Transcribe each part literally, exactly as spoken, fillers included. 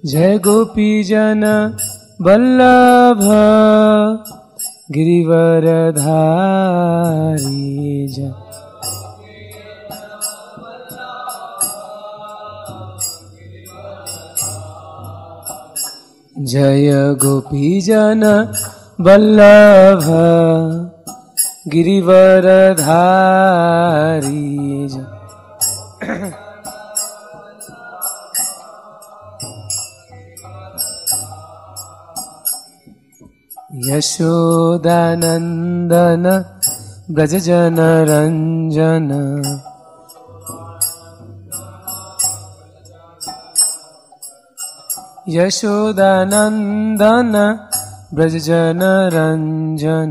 जय गोपी जन वल्लभ गिरिवरधारी जय। जय गोपी जन वल्लभ गिरिवरधारी जय। यशोदानंदन ब्रज जन रंजन यशोदानंदन ब्रज जन रंजन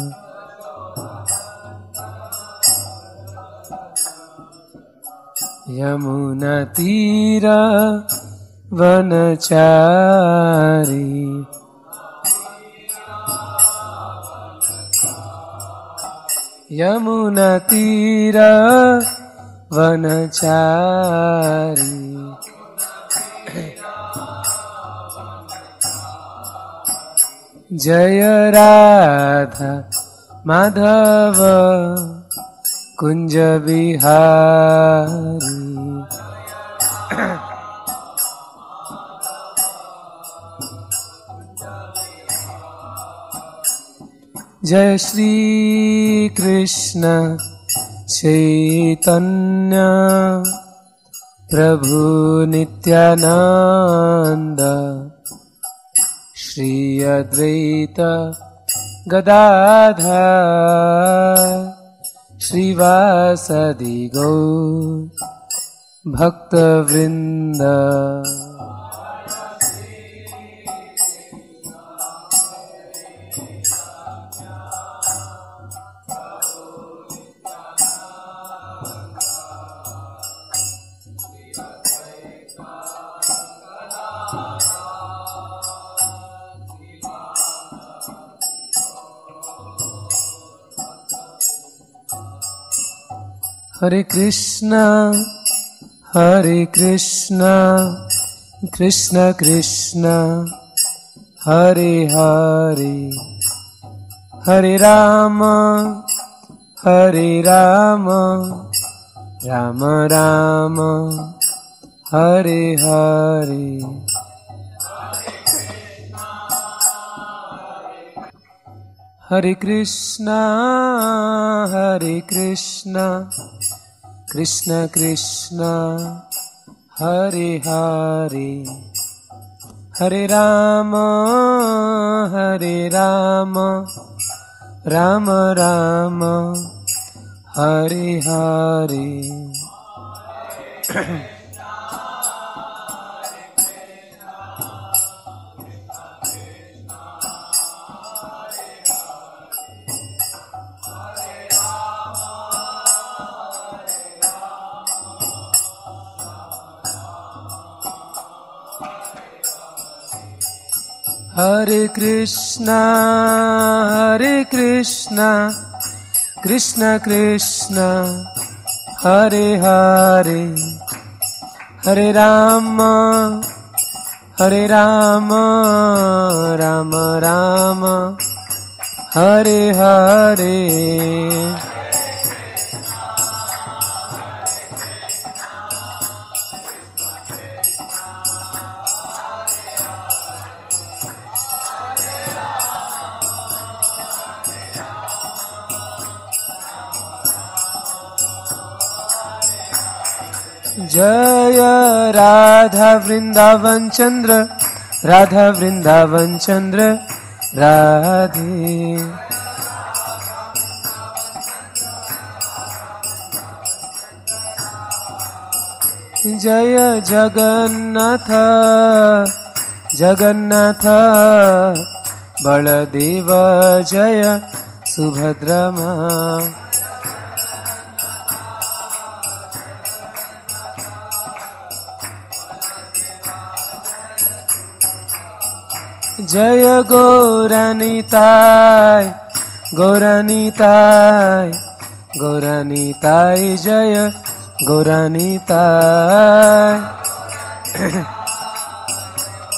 यमुना तीर वनचारी यमुना तीर वनचारी जय राधा माधव कुंज बिहारी जय श्री कृष्ण चैतन्य प्रभु नित्यानंद श्री अद्वैत गदाधर श्रीवासदि गौर भक्तवृंद। हरे कृष्णा हरे कृष्णा कृष्ण कृष्ण हरे हरे हरे राम हरे राम राम राम हरे हरे। हरे कृष्णा हरे कृष्णा कृष्ण कृष्ण हरे हरे हरे राम हरे राम राम राम हरे हरे। हरे कृष्णा हरे कृष्णा कृष्ण कृष्ण हरे हरे हरे राम हरे राम राम राम हरे हरे। जय राधा वृंदावन चंद्र राधा वृंदावन चंद्र राधे। जय जगन्नाथ जगन्नाथ बलदेव जय सुभद्रमा। जय गौरानिताय गौरानिताय गौरानिताय जय Gaura Nitai.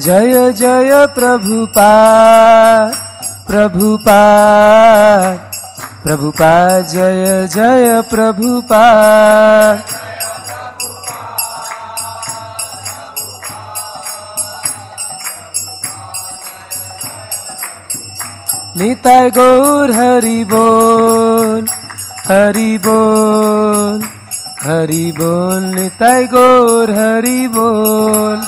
Jaya Jaya Prabhupada, Prabhupada, Prabhupada, Jaya Jaya Prabhupada. Nitai Gaur Hari Bol, Hari Bol, Hari Bol, Nitai Gaur Hari Bol.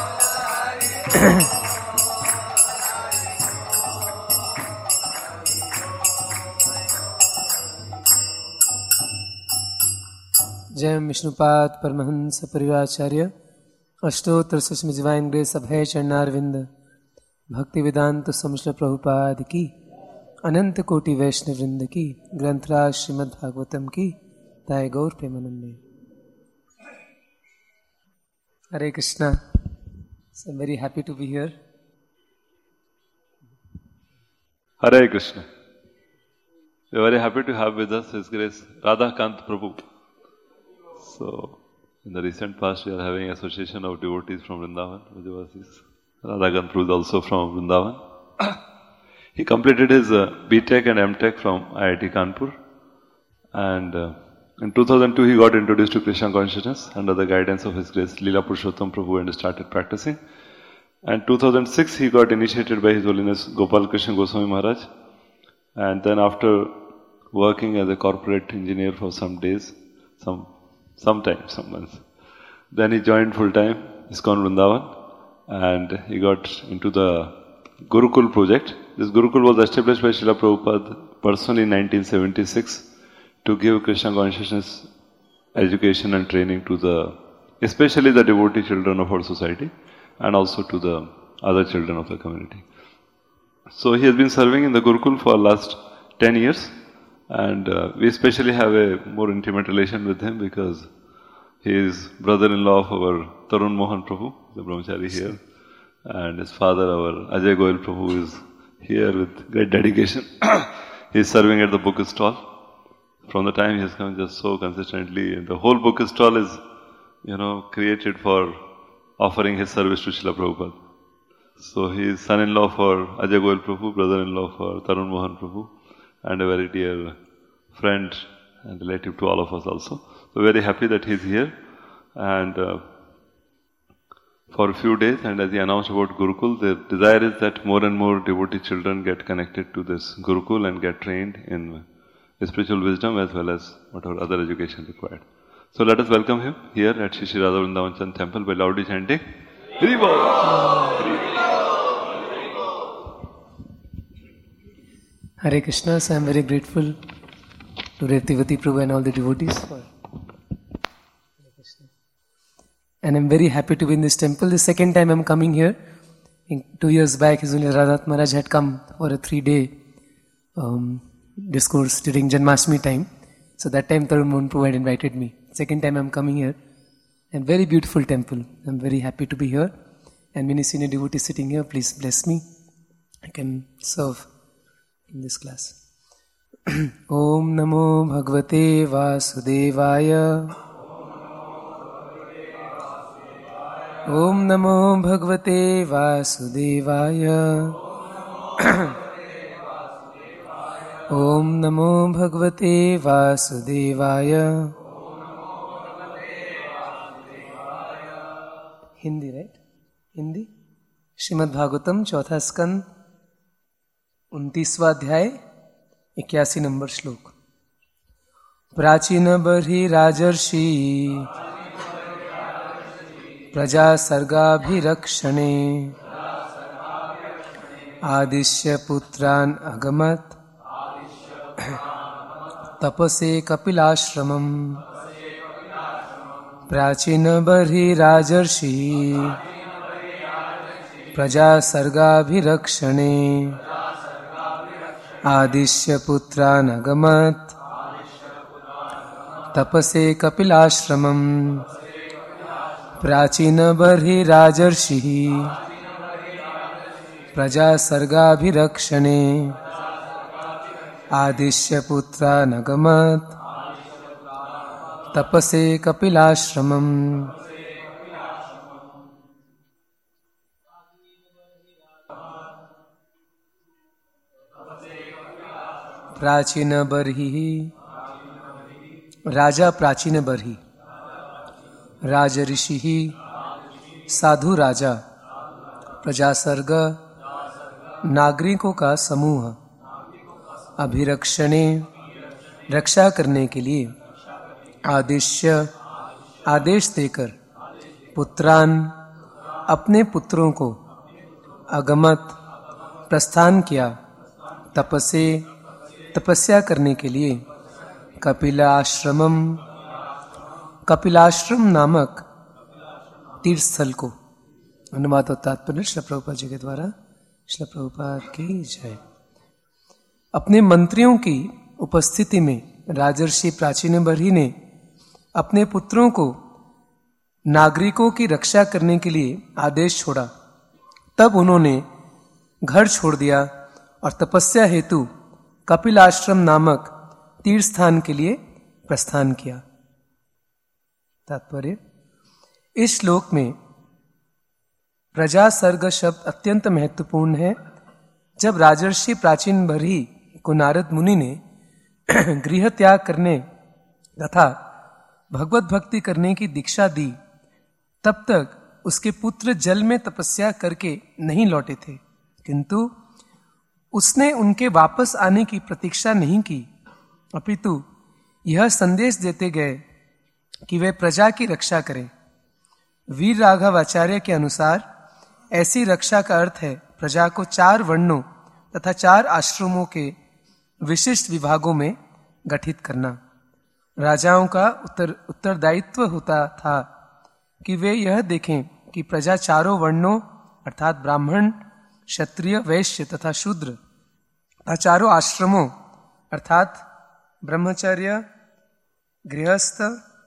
जय विष्णुपाद परमहंस परिवाराचार्य अष्टोत्तर सुषमा डिवाइन ग्रेस अभय चरणारविंद भक्ति वेदांत समश्र प्रभुपाद की अनंत कोटि वैष्णव वृंद की ग्रंथराज श्रीमद् भागवतम की ताय गौर प्रेमानंदे. Hare Krishna. So I'm very happy to be here. Hare Krishna. We are very happy to have with us His Grace Radhakant Prabhu. So, in the recent past, we are having association of devotees from Vrindavan. Radhakant Prabhu is also from Vrindavan. He completed his uh, B Tech and M Tech from I I T Kanpur. And uh, in two thousand two, he got introduced to Krishna consciousness under the guidance of His Grace Leela Purushottam Prabhu and started practicing. And two thousand six, he got initiated by His Holiness Gopal Krishna Goswami Maharaj. And then after working as a corporate engineer for some days, some sometime, some months, then he joined full-time ISKCON Vrindavan and he got into the Gurukul project. This Gurukul was established by Srila Prabhupada personally in nineteen seventy-six to give Krishna consciousness education and training to the, especially the devotee children of our society and also to the other children of the community. So he has been serving in the Gurukul for last ten years and uh, we especially have a more intimate relation with him because he is brother-in-law of our Tarun Mohan Prabhu, the brahmachari here, and his father, our Ajay Goyal Prabhu, is here with great dedication. He is serving at the book stall. From the time he has come just so consistently, and the whole book stall is, you know, created for offering his service to Srila Prabhupada. So he is son-in-law for Ajay Goyal Prabhu, brother-in-law for Tarun Mohan Prabhu, and a very dear friend and relative to all of us also. So very happy that he is here and uh, for a few days, and as he announced about Gurukul, the desire is that more and more devotee children get connected to this Gurukul and get trained in spiritual wisdom as well as whatever other education required. So let us welcome him here at Shri Shri Radha Vrindavan Chand Temple by loudly chanting Hari Bol! Hare Krishna. So I am very grateful to Revativati Prabhu and all the devotees for Hare Krishna. And I am very happy to be in this temple. The second time I am coming here. In two years back, His Holiness Radhat Maharaj had come for a three-day um, discourse during Janmashtami time. So that time Tarun Mohan Prabhu had invited me. Second time I am coming here. And very beautiful temple. I am very happy to be here. And many senior devotees sitting here, please bless me. I can serve in this class. Om Namo Bhagavate Vasudevaya. Om Namo Bhagavate Vasudevaya. Om Namo Bhagavate Vasudevaya. Hindi, right? Hindi? Shrimad Bhagavatam, चौथा स्कंद, उनतीसवां अध्याय, इक्यासी number श्लोक. प्राचीन बर्हि राजर्षि प्रजा सर्गाभिरक्षणे आदिश्य पुत्रान् अगमत् तपसे कपिलाश्रमम्. प्राचीन बर्हि राजर्षि प्रजा सर्गाभिरक्षणे आदिश्य पुत्रान् अगमत् तपसे कपिलाश्रमम्. प्राचीन बर्हि राजर्षि प्रजा सर्गाभिरक्षणे आदिश्य पुत्रान् अगमत् तपसे कपिलाश्रमम्. प्राचीन बर्हि राजा प्राचीन बर्हि राज ऋषि साधु राजा प्रजासर्ग नागरिकों का समूह अभिरक्षणे रक्षा करने के लिए आदेश्य आदेश देकर पुत्रान अपने पुत्रों को अगमत प्रस्थान किया तपसे तपस्या करने के लिए कपिलाश्रमम कपिलाश्रम नामक तीर्थ स्थल को। अनुवाद और तात्पर्य श्री प्रभुपाद जी के द्वारा। श्री प्रभुपाद की जय। अपने मंत्रियों की उपस्थिति में राजर्षि प्राचीन बर्हि ने अपने पुत्रों को नागरिकों की रक्षा करने के लिए आदेश छोड़ा। तब उन्होंने घर छोड़ दिया और तपस्या हेतु कपिलाश्रम नामक तीर्थ स्थान के लिए प्रस्थान किया। तात्पर्य, इस श्लोक में प्रजासर्ग शब्द अत्यंत महत्वपूर्ण है। जब राजर्षि प्राचीन बर्हि को नारद मुनि ने गृह त्याग करने तथा भगवत भक्ति करने की दीक्षा दी, तब तक उसके पुत्र जल में तपस्या करके नहीं लौटे थे, किंतु उसने उनके वापस आने की प्रतीक्षा नहीं की, अपितु यह संदेश देते गए कि वे प्रजा की रक्षा करें। वीर राघव आचार्य के अनुसार ऐसी रक्षा का अर्थ है प्रजा को चार वर्णों तथा चार आश्रमों के विशिष्ट विभागों में गठित करना। राजाओं का उत्तर उत्तरदायित्व होता था कि वे यह देखें कि प्रजा चारों वर्णों अर्थात ब्राह्मण, क्षत्रिय, वैश्य तथा शूद्र तथा चारों आश्रमों अर्थात ब्रह्मचर्य, गृहस्थ,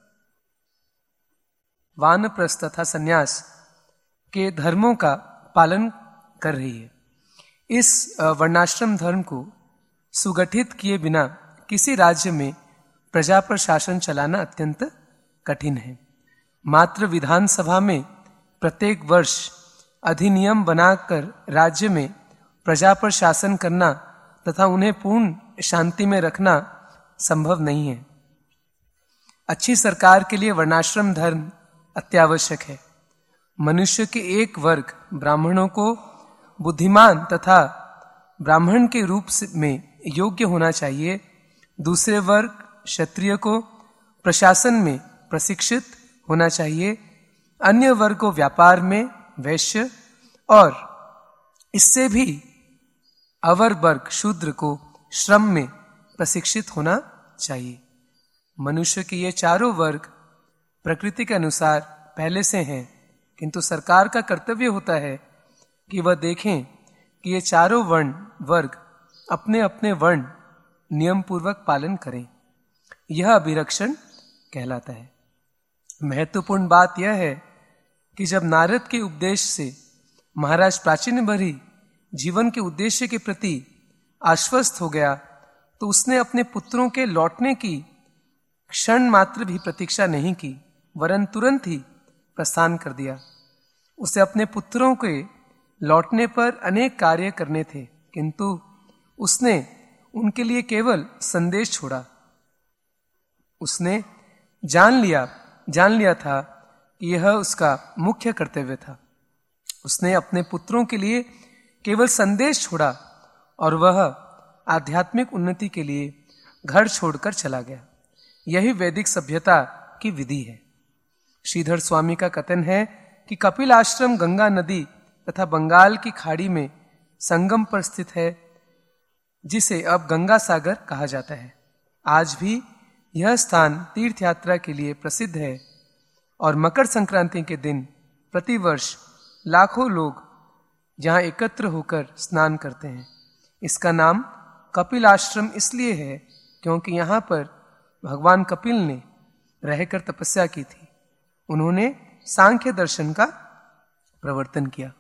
वानप्रस्थ तथा संन्यास के धर्मों का पालन कर रही है। इस वर्णाश्रम धर्म को सुगठित किए बिना किसी राज्य में प्रजा पर शासन चलाना अत्यंत कठिन है। मात्र विधानसभा में प्रत्येक वर्ष अधिनियम बनाकर राज्य में प्रजा पर शासन करना तथा उन्हें पूर्ण शांति में रखना संभव नहीं है। अच्छी सरकार के लिए वर्णाश्रम धर्म अत्यावश्यक है। मनुष्य के एक वर्ग ब्राह्मणों को बुद्धिमान तथा ब्राह्मण के रूप में योग्य होना चाहिए। दूसरे वर्ग क्षत्रिय को प्रशासन में प्रशिक्षित होना चाहिए। अन्य वर्ग को व्यापार में, वैश्य और इससे भी अवर वर्ग शूद्र को श्रम में प्रशिक्षित होना चाहिए। मनुष्य के ये चारों वर्ग प्रकृति के अनुसार पहले से हैं, किंतु सरकार का कर्तव्य होता है कि वह देखें कि ये चारों वर्ण वर्ग अपने अपने वर्ण नियम पूर्वक पालन करें। यह अभिरक्षण कहलाता है। महत्वपूर्ण बात यह है कि जब नारद के उपदेश से महाराज प्राचीन बर्हि जीवन के उद्देश्य के प्रति आश्वस्त हो गया, तो उसने अपने पुत्रों के लौटने की क्षण मात्र भी प्रतीक्षा नहीं की, वरन तुरंत ही प्रस्थान कर दिया। उसे अपने पुत्रों के लौटने पर अनेक कार्य करने थे, किंतु उसने उनके लिए केवल संदेश छोड़ा। उसने जान लिया जान लिया था कि यह उसका मुख्य कर्तव्य था। उसने अपने पुत्रों के लिए केवल संदेश छोड़ा और वह आध्यात्मिक उन्नति के लिए घर छोड़कर चला गया। यही वैदिक सभ्यता की विधि है। श्रीधर स्वामी का कथन है कि कपिल आश्रम गंगा नदी तथा बंगाल की खाड़ी में संगम पर स्थित है, जिसे अब गंगा सागर कहा जाता है। आज भी यह स्थान तीर्थ यात्रा के लिए प्रसिद्ध है और मकर संक्रांति के दिन प्रतिवर्ष लाखों लोग जहां एकत्र होकर स्नान करते हैं। इसका नाम कपिल आश्रम इसलिए है क्योंकि यहाँ पर भगवान कपिल ने रहकर तपस्या की थी। उन्होंने सांख्य दर्शन का प्रवर्तन किया।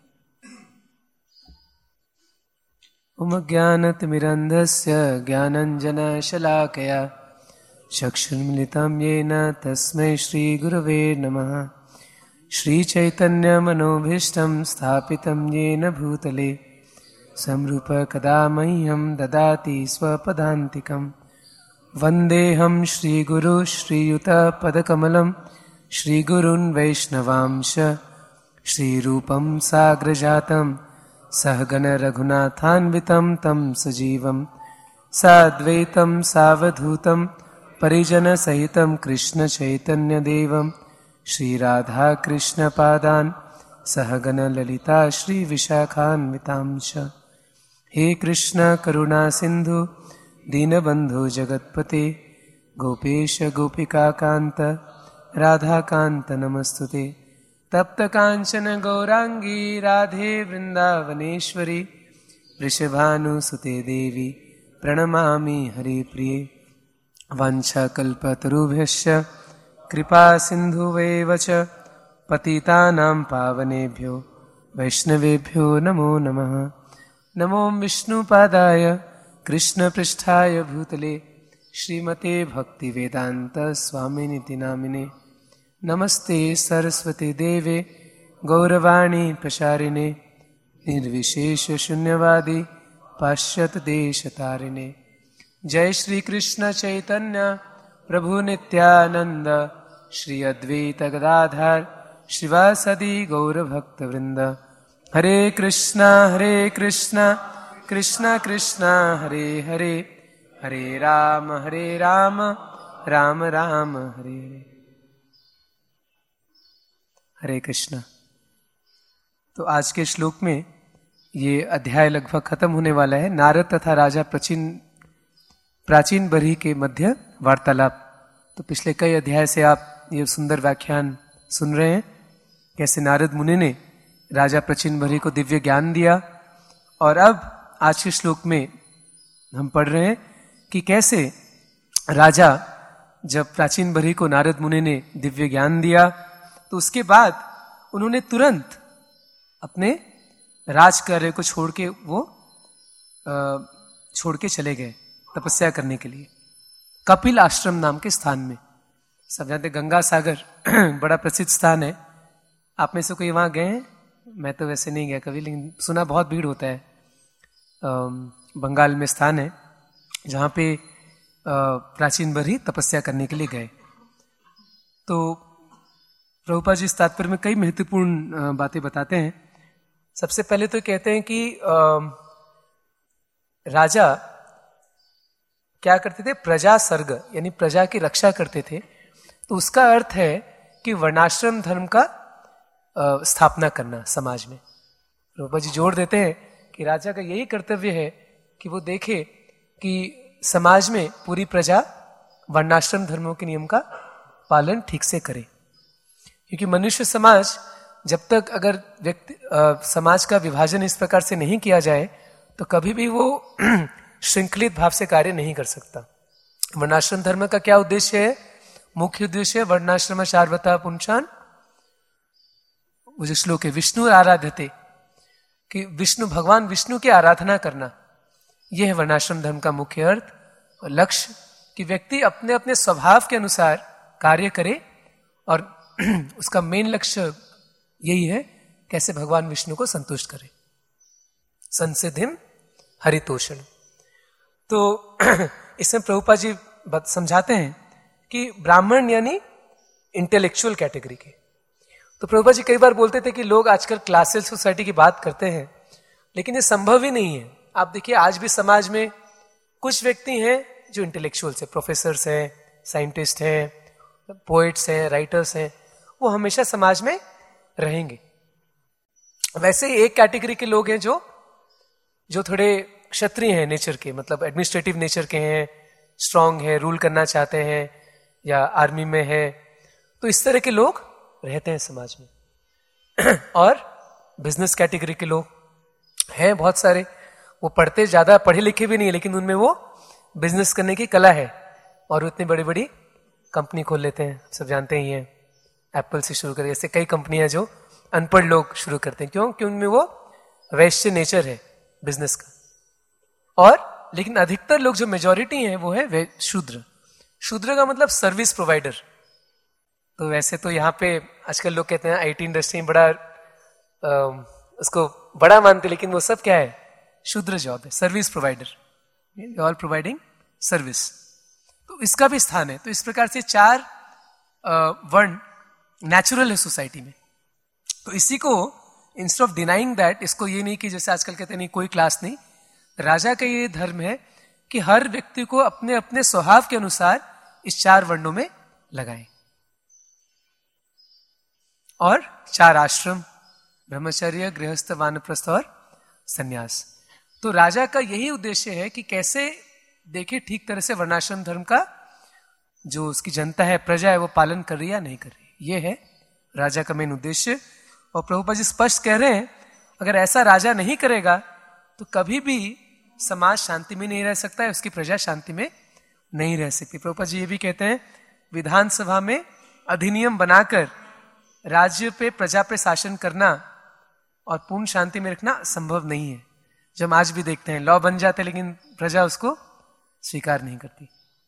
ओम ज्ञानतिमिरन्धस्य ज्ञानञ्जनशलाकया चक्षुर्मिलितं येन तस्मै श्रीगुरवे नमः। श्रीचैतन्यमनोभीष्टं स्थापितं येन भूतले संरूप कदा मह्यं ददाति स्वपदान्तिकम्। वन्देऽहं श्रीगुरु श्रीयुतपदकमलं श्रीगुरून् वैष्णवांश श्रीरूपं साग्रजातं सहगण रघुनाथान्वितं तं सजीवं साद्वैतं सावधूतं परिजनसहितं कृष्णचैतन्यदेवं श्रीराधाकृष्णपादान् सहगण ललिता श्रीविशाखान्वितांश। हे कृष्ण करुणा सिंधु दीनबंधु जगत्पते गोपेश गोपिकाकांत राधाकांत नमस्तुते। तप्त कांचन गौरांगी राधे वृंदावनेश्वरी वृषभानुसुते देवी प्रणमामि हरिप्रिये। वाञ्छाकल्पतरुभ्यश्च कृपा सिन्धुवेव च पतितानां पावनेभ्यो वैष्णवेभ्यो नमो नमः। नमो विष्णुपादाय कृष्णपृष्ठाय भूतले श्रीमते भक्तिवेदांत स्वामिनिति नामिने। नमस्ते सरस्वती देवे गौरवाणी प्रचारिणे निर्विशेष शून्यवादी पाश्चात्य देशतारिणे। जय श्री कृष्ण चैतन्य प्रभु नित्यानंद श्री अद्वैत गदाधर श्रीवासदि गौरभक्तवृंद। हरे कृष्णा हरे कृष्णा कृष्णा कृष्णा हरे हरे हरे राम हरे राम राम राम हरे हरे। हरे कृष्णा। तो आज के श्लोक में ये अध्याय लगभग खत्म होने वाला है। नारद तथा राजा प्राचीन प्राचीन बरही के मध्य वार्तालाप। तो पिछले कई अध्याय से आप ये सुंदर व्याख्यान सुन रहे हैं, कैसे नारद मुनि ने राजा प्राचीन बरही को दिव्य ज्ञान दिया। और अब आज के श्लोक में हम पढ़ रहे हैं कि कैसे राजा जब प्राचीन बरही को नारद मुनि ने दिव्य ज्ञान दिया तो उसके बाद उन्होंने तुरंत अपने राज कार्य को छोड़ के वो छोड़ के चले गए तपस्या करने के लिए कपिल आश्रम नाम के स्थान में। सब जानते गंगा सागर बड़ा प्रसिद्ध स्थान है। आप में से कोई वहां गए हैं? मैं तो वैसे नहीं गया कभी, लेकिन सुना बहुत भीड़ होता है। बंगाल में स्थान है जहाँ पे प्राचीन बरही तपस्या करने के लिए गए। तो प्रभुपाद जी इस तात्पर्य में कई महत्वपूर्ण बातें बताते हैं। सबसे पहले तो कहते हैं कि राजा क्या करते थे? प्रजा सर्ग, यानी प्रजा की रक्षा करते थे। तो उसका अर्थ है कि वर्णाश्रम धर्म का स्थापना करना समाज में। प्रभुपाद जी जोर देते हैं कि राजा का यही कर्तव्य है कि वो देखे कि समाज में पूरी प्रजा वर्णाश्रम धर्मों के नियम का पालन ठीक से करे। क्योंकि मनुष्य समाज जब तक अगर व्यक्ति समाज का विभाजन इस प्रकार से नहीं किया जाए तो कभी भी वो श्रृंखलित भाव से कार्य नहीं कर सकता। वर्णाश्रम धर्म का क्या उद्देश्य है? मुख्य उद्देश्य वर्णाश्रम शार्वता पुंसान, वो जो श्लोक है विष्णु आराध्यते, कि विष्णु भगवान विष्णु की आराधना करना, यह है वर्णाश्रम धर्म का मुख्य अर्थ और लक्ष्य। कि व्यक्ति अपने अपने स्वभाव के अनुसार कार्य करे और उसका मेन लक्ष्य यही है कैसे भगवान विष्णु को संतुष्ट करे। संसिद्धिम हरितोषण। तो इसमें प्रभुपाद जी समझाते हैं कि ब्राह्मण यानी इंटेलेक्चुअल कैटेगरी के। तो प्रभुपाद जी कई बार बोलते थे कि लोग आजकल क्लासिकल सोसाइटी की बात करते हैं, लेकिन ये संभव ही नहीं है। आप देखिए आज भी समाज में कुछ व्यक्ति हैं जो इंटेलेक्चुअल्स हैं, प्रोफेसर्स हैं, साइंटिस्ट हैं, पोएट्स हैं, राइटर्स हैं, वो हमेशा समाज में रहेंगे। वैसे ही एक कैटेगरी के लोग हैं जो जो थोड़े क्षत्रिय हैं नेचर के, मतलब एडमिनिस्ट्रेटिव नेचर के हैं, स्ट्रांग है, रूल करना चाहते हैं या आर्मी में है, तो इस तरह के लोग रहते हैं समाज में। और बिजनेस कैटेगरी के लोग हैं बहुत सारे, वो पढ़ते ज्यादा पढ़े लिखे भी नहीं, लेकिन उनमें वो बिजनेस करने की कला है और वो इतनी बड़ी बड़ी कंपनी खोल लेते हैं। सब जानते ही हैं, एप्पल से शुरू करके ऐसे कई कंपनियां जो अनपढ़ लोग शुरू करते हैं। क्यों? क्योंकि उनमें वो वैश्य नेचर है बिजनेस का। और लेकिन अधिकतर लोग जो मेजॉरिटी हैं वो है वे शूद्र। शूद्र का मतलब सर्विस प्रोवाइडर। तो वैसे तो यहाँ पे आजकल लोग कहते हैं आईटी इंडस्ट्री में बड़ा आ, उसको बड़ा मानते, लेकिन वो सब क्या है? शूद्र जॉब है, service provider, all providing service, तो इसका भी स्थान है। तो इस प्रकार से चार वर्ण नेचुरल है सोसाइटी में। तो इसी को इंस्टेड ऑफ डिनाइंग दैट, इसको ये नहीं कि जैसे आजकल कहते नहीं कोई क्लास नहीं, राजा का ये धर्म है कि हर व्यक्ति को अपने अपने स्वभाव के अनुसार इस चार वर्णों में लगाएं। और चार आश्रम, ब्रह्मचर्य, गृहस्थ, वानप्रस्थ और संन्यास। तो राजा का यही उद्देश्य है कि कैसे देखे ठीक तरह से वर्णाश्रम धर्म का जो उसकी जनता है, प्रजा है, वो पालन कर रही है या नहीं कर रही। ये है राजा का मेन उद्देश्य। और प्रभुपाद जी स्पष्ट कह रहे हैं, अगर ऐसा राजा नहीं करेगा तो कभी भी समाज शांति में नहीं रह सकता है, उसकी प्रजा शांति में नहीं रह सकती। प्रभुपाद जी ये भी कहते हैं, विधानसभा में अधिनियम बनाकर राज्य पे, प्रजा पे शासन करना और पूर्ण शांति में रखना संभव नहीं है। जो हम आज भी देखते हैं, लॉ बन जाते लेकिन प्रजा उसको स्वीकार नहीं करती।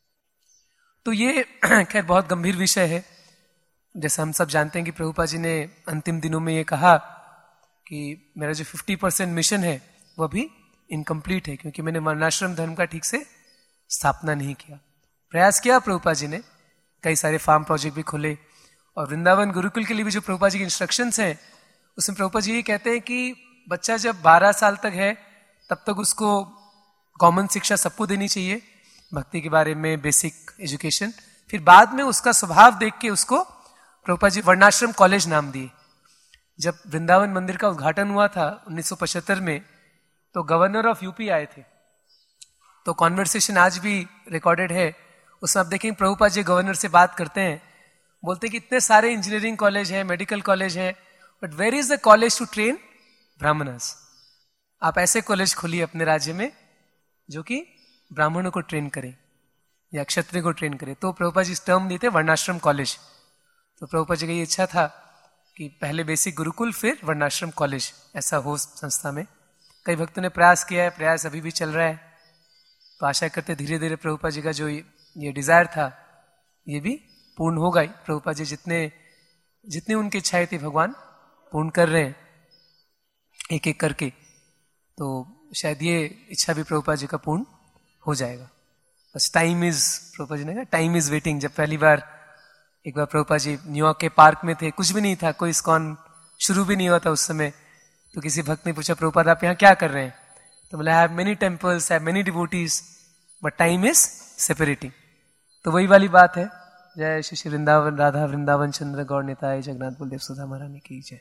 तो ये खैर बहुत गंभीर विषय है। जैसा हम सब जानते हैं कि प्रभुपाद जी ने अंतिम दिनों में ये कहा कि मेरा जो पचास परसेंट मिशन है वो भी इनकम्प्लीट है, क्योंकि मैंने वर्णाश्रम धर्म का ठीक से स्थापना नहीं किया। प्रयास किया प्रभुपाद जी ने, कई सारे फार्म प्रोजेक्ट भी खोले, और वृंदावन गुरुकुल के लिए भी जो प्रभुपाद जी के इंस्ट्रक्शंस हैं उसमें प्रभुपाद जी ये कहते हैं कि बच्चा जब बारह साल तक है तब तक उसको कॉमन शिक्षा सबको देनी चाहिए, भक्ति के बारे में बेसिक एजुकेशन। फिर बाद में उसका स्वभाव देख के उसको प्रभुपाद जी वर्णाश्रम कॉलेज नाम दिए। जब वृंदावन मंदिर का उद्घाटन हुआ था उन्नीस सौ पचहत्तर में, तो गवर्नर ऑफ यूपी आए थे। तो कॉन्वर्सेशन आज भी रिकॉर्डेड है, उसमें आप देखेंगे प्रभुपाद जी गवर्नर से बात करते हैं, बोलते कि इतने सारे इंजीनियरिंग कॉलेज है, मेडिकल कॉलेज है, but where is the college to train brahmanas. आप ऐसे कॉलेज खोलिए अपने राज्य में जो कि ब्राह्मणों को ट्रेन करें या क्षत्रिय को ट्रेन करें। तो प्रभुपाद जी इस टर्म दिए थे वर्णाश्रम कॉलेज। तो प्रभुपाद जी की ये इच्छा था कि पहले बेसिक गुरुकुल फिर वर्णाश्रम कॉलेज ऐसा हो संस्था में। कई भक्तों ने प्रयास किया है, प्रयास अभी भी चल रहा है। तो आशा करते धीरे धीरे प्रभुपाद जी का जो ये डिजायर था ये भी पूर्ण होगा ही। प्रभुपाद जी जितने जितनी उनकी इच्छाएं थी भगवान पूर्ण कर रहे हैं एक एक करके। तो शायद ये इच्छा भी प्रभुपाद जी का पूर्ण हो जाएगा। बस टाइम इज, प्रभुपाद जी ने कहा टाइम इज वेटिंग। जब पहली बार एक बार प्रभुपाद जी न्यूयॉर्क के पार्क में थे, कुछ भी नहीं था, कोई इस्कॉन शुरू भी नहीं हुआ था उस समय। तो किसी भक्त ने पूछा, प्रभुपाद आप यहाँ क्या कर रहे हैं? तो बोला, I have many temples, I have many devotees, but time is separating. तो वही वाली बात है। जय श्री श्री वृंदावन राधा वृंदावन चंद्र गौर निताय जगन्नाथ बलदेव सुधा महारानी की जय।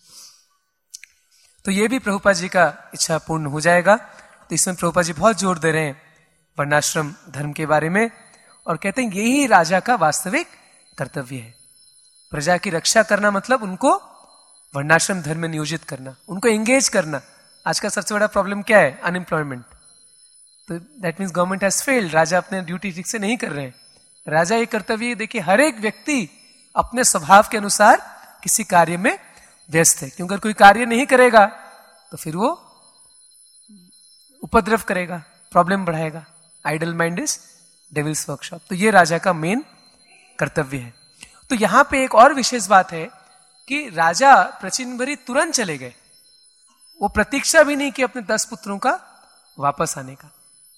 तो ये भी प्रभुपाद जी का इच्छा पूर्ण हो जाएगा। तो इसमें प्रभुपाद जी बहुत जोर दे रहे हैं वर्णाश्रम धर्म के बारे में, और कहते हैं यही राजा का वास्तविक कर्तव्य है। प्रजा की रक्षा करना मतलब उनको वर्णाश्रम धर्म में नियोजित करना, उनको एंगेज करना। आज का सबसे बड़ा प्रॉब्लम क्या है? अनएम्प्लॉयमेंट। तो that means government has failed. राजा अपने ड्यूटी ठीक से नहीं कर रहे हैं। राजा ये कर्तव्य, देखिए हर एक व्यक्ति अपने स्वभाव के अनुसार किसी कार्य में व्यस्त है, क्योंकि अगर कोई कार्य नहीं करेगा तो फिर वो उपद्रव करेगा, प्रॉब्लम बढ़ाएगा। Idle mind is devil's workshop. तो ये राजा का मेन कर्तव्य है। तो यहां पे एक और विशेष बात है कि राजा प्रचिनभरी तुरंत चले गए। वो प्रतीक्षा भी नहीं की अपने दस पुत्रों का वापस आने का।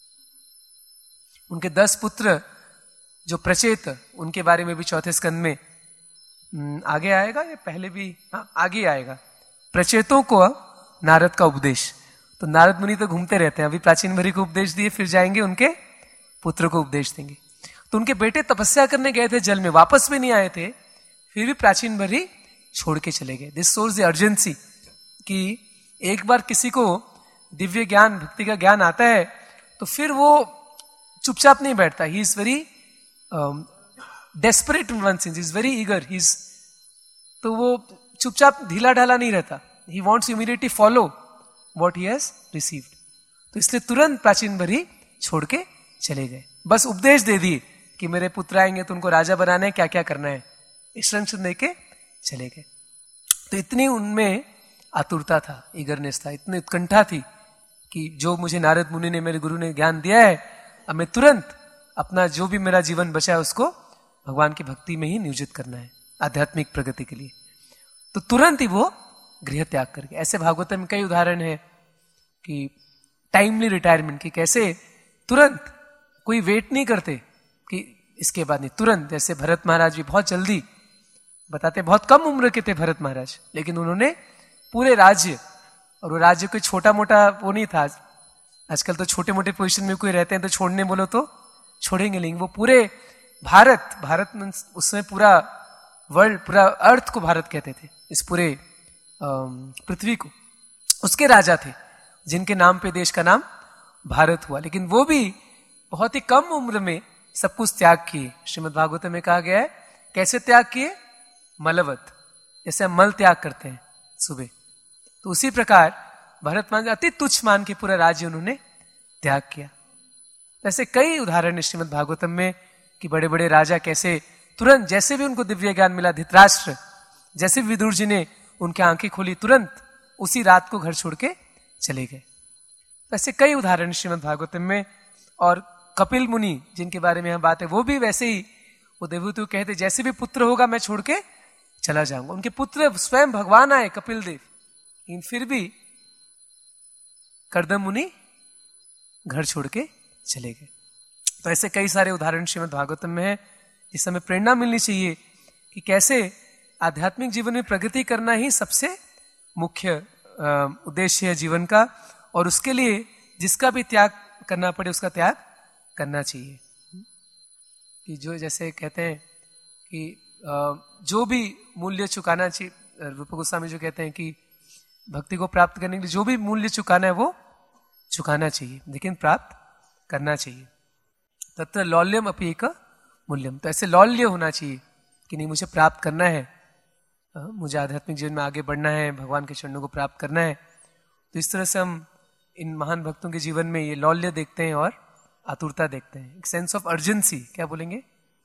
उनके दस पुत्र जो प्रचेत, उनके बारे में भी चौथे स्कंद में आगे आएगा या पहले भी, हाँ आगे आएगा। प्रचेतों को नारद का उपदेश। तो नारद मुनि तो घूमते रहते हैं, अभी प्राचीन भरी को उपदेश दिए, फिर जाएंगे उनके पुत्र को उपदेश देंगे। तो उनके बेटे तपस्या करने गए थे जल में, वापस भी नहीं आए थे, फिर भी प्राचीन भरी छोड़ के चले गए। दिस सोर्स द अर्जेंसी कि एक बार किसी को दिव्य ज्ञान, भक्ति का ज्ञान आता है तो फिर वो चुपचाप नहीं बैठता। He is very desperate in one sense, is very eager, he is, तो वो चुपचाप ढीला ढाला नहीं रहता। He wants immediately follow what he has received. तो इसलिए तुरंत प्राचीन भरी छोड़ के चले गए। बस उपदेश दे दिए कि मेरे पुत्र आएंगे तो उनको राजा बनाना है, क्या क्या करना है, इंस्ट्रक्शन दे के चले गए। तो इतनी उनमें आतुरता था, ईगरनेस था, इतनी उत्कंठा थी कि जो मुझे नारद मुनि ने, मेरे गुरु ने ज्ञान दिया है, अब मैं तुरंत अपना जो भी मेरा जीवन बचा है उसको भगवान की भक्ति में ही नियोजित करना है, आध्यात्मिक प्रगति के लिए। तो तुरंत ही वो गृह त्याग करके, ऐसे भागवत में कई उदाहरण है कि टाइमली रिटायरमेंट की, कैसे तुरंत, कोई वेट नहीं करते कि इसके बाद नहीं, तुरंत। जैसे भरत महाराज भी बहुत जल्दी, बताते बहुत कम उम्र के थे भरत महाराज, लेकिन उन्होंने पूरे राज्य, और वो राज्य कोई छोटा मोटा वो नहीं था। आजकल तो छोटे मोटे पोजीशन में कोई रहते हैं तो छोड़ने बोलो तो छोड़ेंगे, लेकिन वो पूरे भारत, भारत में उसमें पूरा वर्ल्ड, पूरा अर्थ को भारत कहते थे, इस पूरे पृथ्वी को, उसके राजा थे जिनके नाम पे देश का नाम भारत हुआ। लेकिन वो भी बहुत ही कम उम्र में सब कुछ त्याग किए। श्रीमद् भागवत में कहा गया है कैसे त्याग किए, मलवत, जैसे हम मल त्याग करते हैं सुबह, तो उसी प्रकार भरत मान अति तुच्छ मान के पूरा राज्य उन्होंने त्याग किया। ऐसे कई उदाहरण है श्रीमद् भागवतम में कि बड़े बड़े राजा कैसे तुरंत, जैसे भी उनको दिव्य ज्ञान मिला, धृतराष्ट्र जैसे विदुर जी ने उनकी आंखें खोली, तुरंत उसी रात को घर छोड़ के चले गए। ऐसे कई उदाहरण श्रीमद् भागवतम में। और कपिल मुनि जिनके बारे में हम बात है, वो भी वैसे ही, वो देवहूति को कहते जैसे भी पुत्र होगा मैं छोड़ के चला जाऊंगा। उनके पुत्र स्वयं भगवान आए कपिल देव, लेकिन फिर भी कर्दम मुनि घर छोड़ के चले गए। तो ऐसे कई सारे उदाहरण श्रीमद् भागवतम में है, जिससे हमें प्रेरणा मिलनी चाहिए कि कैसे आध्यात्मिक जीवन में प्रगति करना ही सबसे मुख्य उद्देश्य है जीवन का, और उसके लिए जिसका भी त्याग करना पड़े उसका त्याग करना चाहिए। कि जो जैसे कहते हैं कि जो भी मूल्य चुकाना चाहिए, रूप गोस्वामी जो कहते हैं कि भक्ति को प्राप्त करने के लिए जो भी मूल्य चुकाना है वो चुकाना चाहिए, लेकिन प्राप्त करना चाहिए। तत्र लौल्यम अपि एक मूल्यम, तो ऐसे लौल्य होना चाहिए कि नहीं मुझे प्राप्त करना है, मुझे आध्यात्मिक जीवन में आगे बढ़ना है, भगवान के चरणों को प्राप्त करना है। तो इस तरह से हम इन महान भक्तों के जीवन में ये लौल्य देखते हैं और आतुरता देखते हैं, एक सेंस ऑफ अर्जेंसी, क्या बोलेंगे,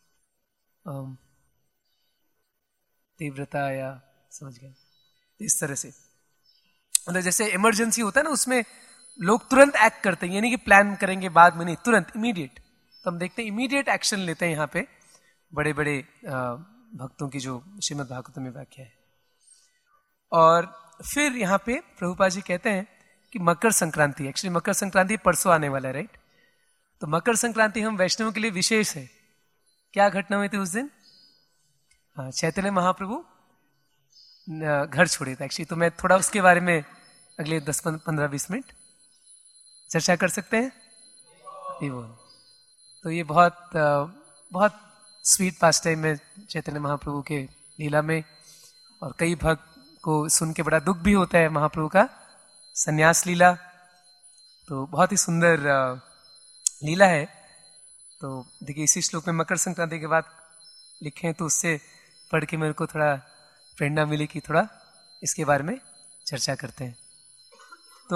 तीव्रता, या समझ गए इस तरह से, मतलब जैसे इमरजेंसी होता है ना, उसमें लोग तुरंत एक्ट करते हैं, यानी कि प्लान करेंगे बाद में नहीं, तुरंत इमीडिएट। तो हम देखते हैं इमीडिएट एक्शन लेते हैं यहाँ पे बड़े बड़े भक्तों की जो श्रीमद् भागवत में व्याख्या है। और फिर यहाँ पे प्रभुपाद जी कहते हैं कि मकर संक्रांति, एक्चुअली मकर संक्रांति परसों आने वाला है, राइट। तो मकर संक्रांति हम वैष्णव के लिए विशेष है। क्या घटना हुई थी उस दिन? हाँ, चैतन्य महाप्रभु घर छोड़े थे एक्चुअली। तो मैं थोड़ा उसके बारे में अगले दस पंद्रह बीस मिनट चर्चा कर सकते हैं। ये वो तो ये बहुत बहुत स्वीट पास टाइम में चैतन्य महाप्रभु के लीला में, और कई भक्त को सुन के बड़ा दुख भी होता है महाप्रभु का संन्यास लीला। तो बहुत ही सुंदर लीला है। तो देखिए इसी श्लोक में मकर संक्रांति के बाद लिखे हैं, तो उससे पढ़ के मेरे को थोड़ा प्रेरणा मिली कि थोड़ा इसके बारे में चर्चा करते हैं। तो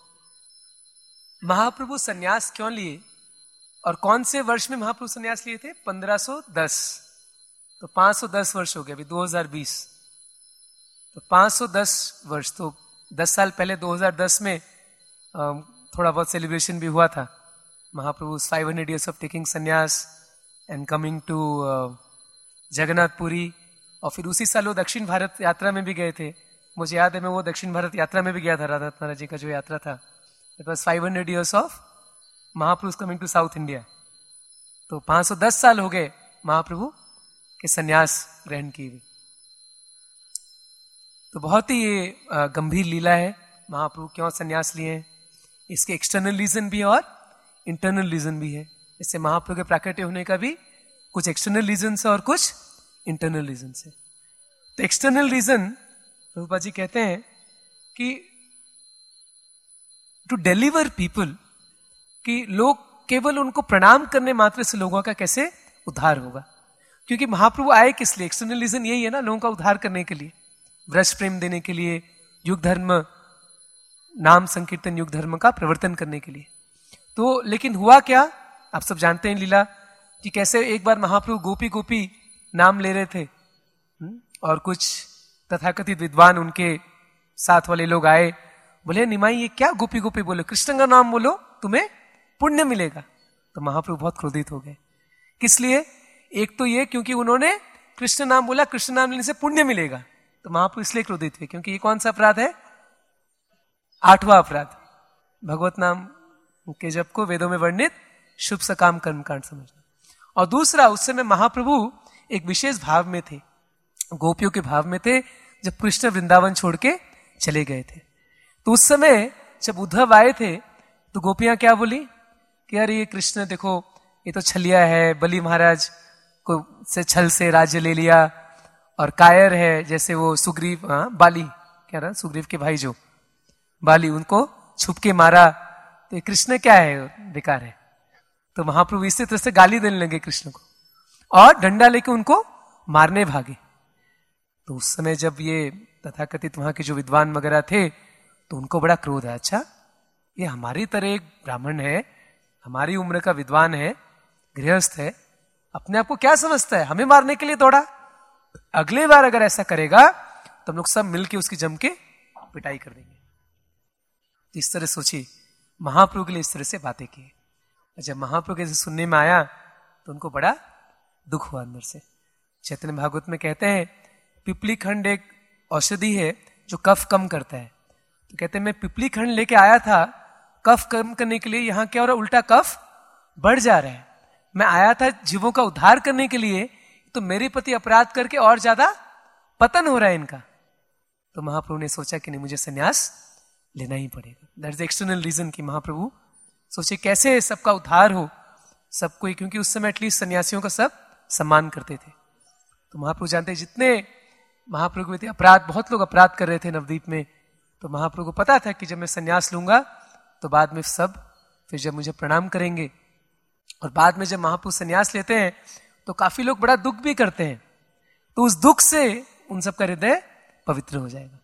महाप्रभु संन्यास क्यों लिए और कौन से वर्ष में महाप्रभु संन्यास लिए थे? पंद्रह सौ दस। तो पाँच सौ दस वर्ष हो गए, अभी दो हज़ार बीस, तो पाँच सौ दस वर्ष। तो दस साल पहले दो हज़ार दस में थोड़ा बहुत सेलिब्रेशन भी हुआ था। Mahaprabhu five hundred years of taking sannyas and coming to Jagannath Puri. और फिर उसी साल वो दक्षिण भारत यात्रा में भी गए थे। मुझे याद है मैं वो दक्षिण भारत यात्रा में भी गया था, राधा महाराज जी का जो यात्रा था। It was five hundred years of Mahaprabhu coming to South India. तो पाँच सौ दस साल हो गए महाप्रभु के संन्यास ग्रहण किए हुए। तो बहुत ही ये गंभीर लीला है, महाप्रभु क्यों संन्यास लिए हैं। इसके एक्सटर्नल रीजन भी है और इंटरनल रीजन भी है। इससे महाप्रभु के प्राकट्य होने का भी कुछ एक्सटर्नल रीजन है और कुछ इंटरनल रीजन है। तो एक्सटर्नल रीजन प्रभुपाद जी कहते हैं कि टू डिलीवर पीपल, कि लोग केवल उनको प्रणाम करने मात्र से लोगों का कैसे उद्धार होगा। क्योंकि महाप्रभु आए किस लिए? एक्सटर्नल रीजन यही है ना, लोगों का उद्धार करने के लिए, व्रज प्रेम देने के लिए, युग धर्म, नाम संकीर्तन युग धर्म का प्रवर्तन करने के लिए। तो लेकिन हुआ क्या, आप सब जानते हैं लीला, कि कैसे एक बार महाप्रभु गोपी गोपी नाम ले रहे थे और कुछ तथाकथित विद्वान उनके साथ वाले लोग आए, बोले निमाई ये क्या गोपी गोपी बोले, कृष्ण का नाम बोलो तुम्हें पुण्य मिलेगा। तो महाप्रभु बहुत क्रोधित हो गए। किस लिए? एक तो ये क्योंकि उन्होंने कृष्ण नाम बोला, कृष्ण नाम लेने से पुण्य मिलेगा। तो महाप्रभु इसलिए क्रोधित हुए क्योंकि ये कौन सा अपराध है? आठवां अपराध, भगवत नाम उनके जप को वेदों में वर्णित शुभ सकाम कर्म कांड समझना। और दूसरा, उस समय महाप्रभु एक विशेष भाव में थे, गोपियों के भाव में थे, जब कृष्ण वृंदावन छोड़ के चले गए थे। तो उस समय जब उद्धव आए थे तो गोपियां क्या बोली कि यार ये कृष्ण देखो, ये तो छलिया है, बलि महाराज को से छल से राज्य ले लिया, और कायर है जैसे वो सुग्रीव, हाँ बाली क्या रहा, सुग्रीव के भाई जो बाली, उनको छुप के मारा, तो ये कृष्ण क्या है, बेकार है। तो महाप्रभु इसी तरह से गाली देने लगे कृष्ण को और डंडा लेके उनको मारने भागे। तो उस समय जब ये तथाकथित वहां के जो विद्वान वगैरह थे तो उनको बड़ा क्रोध है, अच्छा ये हमारी तरह एक ब्राह्मण है, हमारी उम्र का विद्वान है, गृहस्थ है, अपने आप को क्या समझता है, हमें मारने के लिए दौड़ा। अगली बार अगर ऐसा करेगा तो हम लोग सब मिलके उसकी जम के पिटाई कर देंगे। इस तरह सोचिए, महाप्रभु के लिए इस तरह से बातें की। जब महाप्रभु के सुनने में आया तो उनको बड़ा दुख हुआ अंदर से। चैतन्य भागवत में कहते हैं पिपली खंड एक औषधि है जो कफ कम करता है। तो कहते हैं मैं पिपली खंड लेके आया था कफ कम करने के लिए, यहाँ क्या हो रहा है, उल्टा कफ बढ़ जा रहा है। मैं आया था जीवों का उद्धार करने के लिए, तो मेरे प्रति अपराध करके और ज्यादा पतन हो रहा है इनका। तो महाप्रभु ने सोचा कि नहीं, मुझे संन्यास लेना ही पड़ेगा। दैट इज एक्सटर्नल रीजन कि महाप्रभु सोचे कैसे सबका उद्धार हो सबको, क्योंकि उस समय एटलीस्ट सन्यासियों का सब सम्मान करते थे। तो महाप्रभु जानते जितने महाप्रभु के अपराध, बहुत लोग अपराध कर रहे थे नवद्वीप में, तो महाप्रभु को पता था कि जब मैं सन्यास लूंगा तो बाद में सब फिर जब मुझे प्रणाम करेंगे, और बाद में जब महाप्रभु सन्यास लेते हैं तो काफी लोग बड़ा दुख भी करते हैं, तो उस दुख से उन सबका हृदय पवित्र हो जाएगा।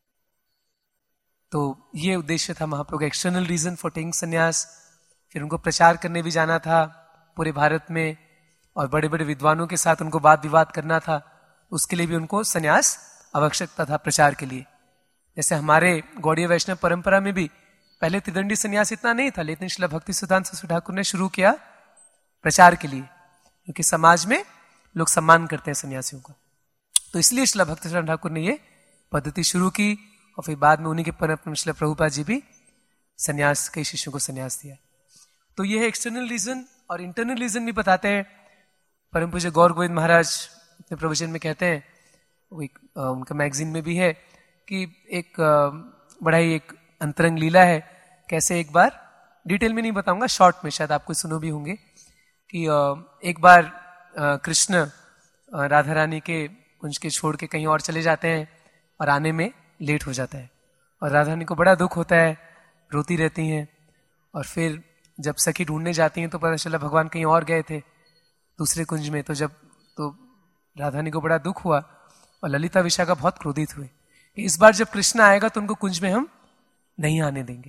तो ये उद्देश्य था महाप्रभु का, एक्सटर्नल रीजन फॉर टेकिंग सन्यास। फिर उनको प्रचार करने भी जाना था पूरे भारत में, और बड़े बड़े विद्वानों के साथ उनको वाद विवाद करना था, उसके लिए भी उनको सन्यास आवश्यकता था प्रचार के लिए। जैसे हमारे गौड़ीय वैष्णव परंपरा में भी पहले त्रिदंडी सन्यास इतना नहीं था, लेकिन श्रील भक्ति सिद्धांत सरस्वती ठाकुर ने शुरू किया प्रचार के लिए, क्योंकि समाज में लोग सम्मान करते हैं सन्यासियों का। तो इसलिए श्रील भक्ति सिद्धांत ठाकुर ने ये पद्धति शुरू की, और फिर बाद में उन्हीं के परम श्रील प्रभुपाद जी भी सन्यास, कई शिष्यों को सन्यास दिया। तो ये है एक्सटर्नल रीजन। और इंटरनल रीजन भी बताते हैं। परम पूज्य गौर गोविंद महाराज अपने प्रवचन में कहते हैं, वो एक आ, उनका मैगजीन में भी है कि एक आ, बड़ा ही एक अंतरंग लीला है। कैसे एक बार, डिटेल में नहीं बताऊंगा, शॉर्ट में शायद आपको सुनो भी होंगे, कि आ, एक बार आ, कृष्ण राधा रानी के कुंज के छोड़ के कहीं और चले जाते हैं और आने में लेट हो जाता है, और राधा रानी को बड़ा दुख होता है, रोती रहती हैं। और फिर जब सखी ढूंढने जाती हैं तो पता चला भगवान कहीं और गए थे दूसरे कुंज में। तो जब तो राधा रानी को बड़ा दुख हुआ, और ललिता विशाखा बहुत क्रोधित हुए, इस बार जब कृष्ण आएगा तो उनको कुंज में हम नहीं आने देंगे।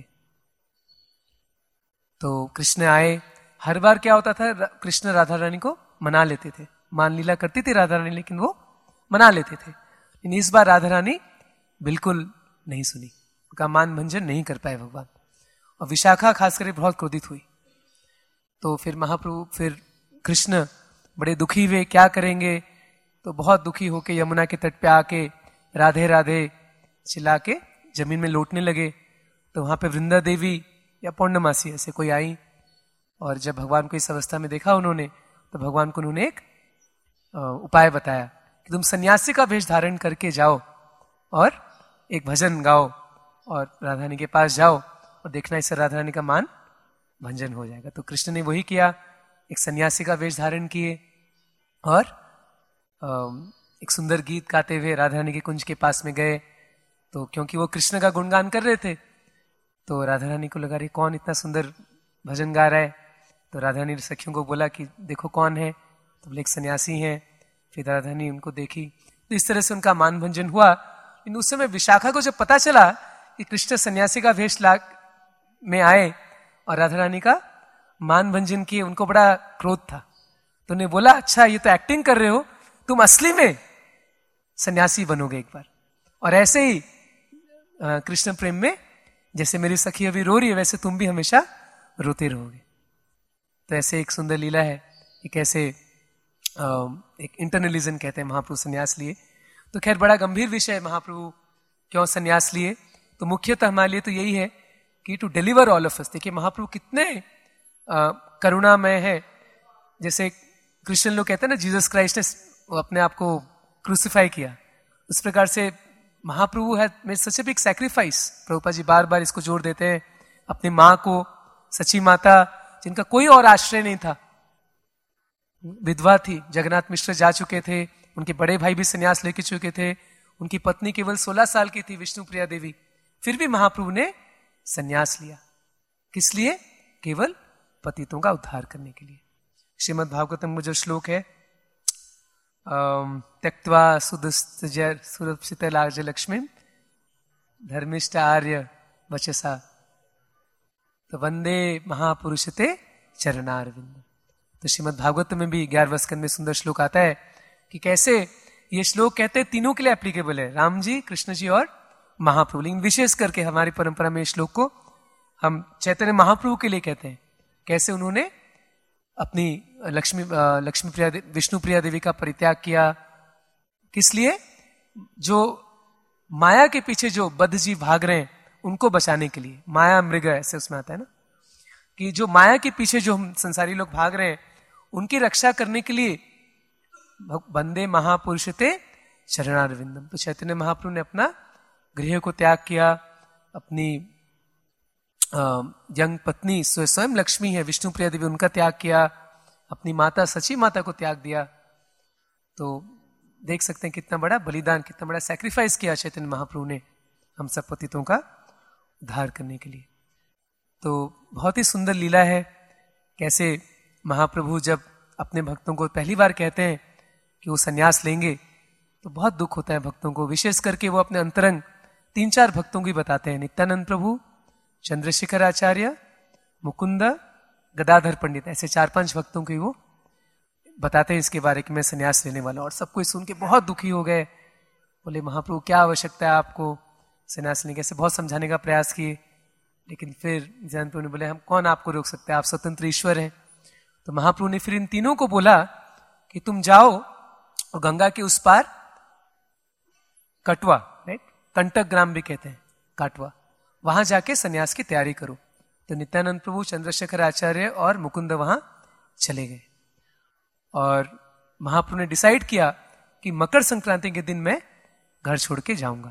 तो कृष्ण आए। हर बार क्या होता था, कृष्ण राधा रानी को मना लेते थे, मान लीला करती थी राधा रानी, लेकिन वो मना लेते थे। लेकिन इस बार राधा रानी बिल्कुल नहीं सुनी, उनका मान भंजन नहीं कर पाए भगवान, और विशाखा खासकर बहुत क्रोधित हुई। तो फिर महाप्रभु, फिर कृष्ण बड़े दुखी हुए, क्या करेंगे। तो बहुत दुखी होके यमुना के तट पे आके राधे राधे चिल्ला के जमीन में लौटने लगे। तो वहां पे वृंदा देवी या पौर्णमासी ऐसे कोई आई, और जब भगवान को इस अवस्था में देखा उन्होंने, तो भगवान को उन्होंने एक उपाय बताया कि तुम सन्यासी का वेश धारण करके जाओ और एक भजन गाओ और राधा रानी के पास जाओ, और देखना इससे राधा रानी का मान भंजन हो जाएगा। तो कृष्ण ने वही किया, एक सन्यासी का वेश धारण किए और एक सुंदर गीत गाते हुए राधा रानी के कुंज के पास में गए। तो क्योंकि वो कृष्ण का गुणगान कर रहे थे, तो राधा रानी को लगा रही कौन इतना सुंदर भजन गा रहा है। तो राधा रानी सखियों को बोला कि देखो कौन है, तो बोले एक सन्यासी हैं। फिर राधा रानी उनको देखी, तो इस तरह से उनका मान भंजन हुआ। लेकिन उस समय विशाखा को जब पता चला कि कृष्ण सन्यासी का वेश ला में आए और राधा रानी का मान भंजन किए, उनको बड़ा क्रोध था। तो उन्हें बोला अच्छा ये तो एक्टिंग कर रहे हो, तुम असली में सन्यासी बनोगे एक बार, और ऐसे ही कृष्ण प्रेम में जैसे मेरी सखी अभी रो रही है वैसे तुम भी हमेशा रोते रहोगे। तो ऐसे एक सुंदर लीला है। एक ऐसे एक इंटरनलिज्म कहते हैं महाप्रभु सन्यास लिए। तो खैर बड़ा गंभीर विषय है महाप्रभु क्यों सन्यास लिए। तो मुख्यतः हमारे लिए तो यही है कि to deliver all of us. देखिए महाप्रभु कितने करुणामय है. जैसे क्रिश्चियन लोग कहते हैं ना जीसस क्राइस्ट ने अपने आप को क्रूसिफाई किया, उस प्रकार से महाप्रभु है made such a big sacrifice. Prabhupada ji बार बार इसको जोर देते हैं. अपनी माँ को, सची माता जिनका कोई और आश्रय नहीं था, विधवा थी, जगन्नाथ मिश्र जा चुके थे, उनके बड़े भाई भी संन्यास लेके चुके थे, उनकी पत्नी केवल सोलह साल की थी विष्णुप्रिया देवी, फिर भी महाप्रभु ने संन्यास लिया. किस लिए? केवल पतितों का उद्धार करने के लिए. श्रीमद् भागवतम में जो श्लोक है, त्यक्त्वा सुरक्षित लाज लक्ष्मी धर्मिष्ठ आर्य वचसा तो वंदे महापुरुषते चरणारविंद. तो श्रीमद् भागवत में भी ग्यारहवें स्कंद में सुंदर श्लोक आता है कि कैसे ये श्लोक कहते हैं तीनों के लिए एप्लीकेबल है, राम जी, कृष्ण जी और महाप्रभु. लेकिन विशेष करके हमारी परंपरा में इस श्लोक को हम चैतन्य महाप्रभु के लिए कहते हैं. कैसे उन्होंने अपनी लक्ष्मी लक्ष्मी प्रिया विष्णु प्रिया देवी का परित्याग किया. किस लिए? जो माया के पीछे जो बद्ध जीव भाग रहे हैं उनको बचाने के लिए. माया मृग ऐसे उसमें आता है ना, कि जो माया के पीछे जो हम संसारी लोग भाग रहे हैं उनकी रक्षा करने के लिए वंदे महापुरुषते चरणारविंदम. तो चैतन्य महाप्रभु ने अपना गृह को त्याग किया, अपनी यंग पत्नी स्वयं लक्ष्मी है विष्णु प्रिया देवी, उनका त्याग किया, अपनी माता सची माता को त्याग दिया. तो देख सकते हैं कितना बड़ा बलिदान, कितना बड़ा सैक्रिफाइस किया चैतन्य महाप्रभु ने हम सब पतितों का उद्धार करने के लिए. तो बहुत ही सुंदर लीला है कैसे महाप्रभु जब अपने भक्तों को पहली बार कहते हैं कि वो संन्यास लेंगे तो बहुत दुख होता है भक्तों को. विशेष करके वो अपने अंतरंग तीन चार भक्तों को बताते हैं, नित्यानंद प्रभु, चंद्रशेखर आचार्य, मुकुंद, गदाधर पंडित, ऐसे चार पांच भक्तों की वो बताते हैं इसके बारे कि मैं संन्यास लेने वाला. और सब कोई सुन के बहुत दुखी हो गए. बोले महाप्रभु क्या आवश्यकता है आपको संन्यास लेने की. ऐसे बहुत समझाने का प्रयास किए, लेकिन फिर नित्यानंद प्रभु ने बोले हम कौन आपको रोक सकते हैं, आप स्वतंत्र ईश्वर हैं. तो महाप्रभु ने फिर इन तीनों को बोला कि तुम जाओ और गंगा के उस पार कटवा, राइट, कंटक ग्राम भी कहते हैं, काटवा, वहां जाके सन्यास की तैयारी करो. तो नित्यानंद प्रभु, चंद्रशेखर आचार्य और मुकुंद वहां चले गए. और महाप्रभु ने डिसाइड किया कि मकर संक्रांति के दिन मैं घर छोड़ के जाऊंगा.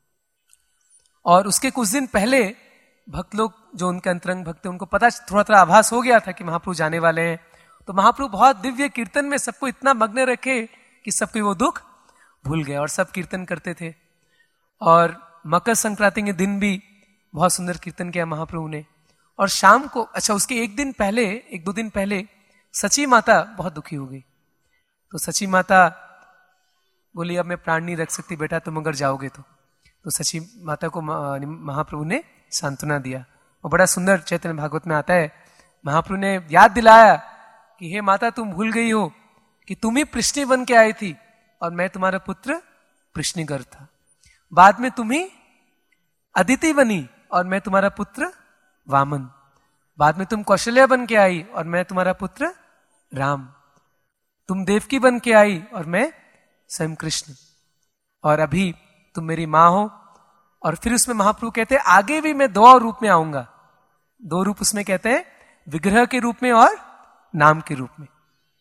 और उसके कुछ दिन पहले भक्त लोग जो उनके अंतरंग भक्त उनको पता थोड़ा थोड़ा आभास हो गया था कि महाप्रभु जाने वाले हैं. तो महाप्रभु बहुत दिव्य कीर्तन में सबको इतना मग्न रखे कि सबको वो दुख भूल गए और सब कीर्तन करते थे. और मकर संक्रांति के दिन भी बहुत सुंदर कीर्तन किया महाप्रभु ने. और शाम को, अच्छा उसके एक दिन पहले, एक दो दिन पहले सची माता बहुत दुखी हो गई. तो सची माता बोली अब मैं प्राण नहीं रख सकती बेटा, तुम अगर जाओगे तो. तो सची माता को महाप्रभु ने सांत्वना दिया. और बड़ा सुंदर चैतन्य भागवत में आता है, महाप्रभु ने याद दिलाया कि हे माता तुम भूल गई हो कि तुम ही प्रश्नि बन के आई थी और मैं तुम्हारा पुत्र प्रश्निगर था. बाद में तुम ही अदिति बनी और मैं तुम्हारा पुत्र वामन. बाद में तुम कौशल्या बन के आई और मैं तुम्हारा पुत्र राम. तुम देवकी बन के आई और मैं स्वयं कृष्ण. और अभी तुम मेरी मां हो. और फिर उसमें महाप्रभु कहते हैं आगे भी मैं दो रूप में आऊंगा. दो रूप उसमें कहते हैं, विग्रह के रूप में और नाम के रूप में.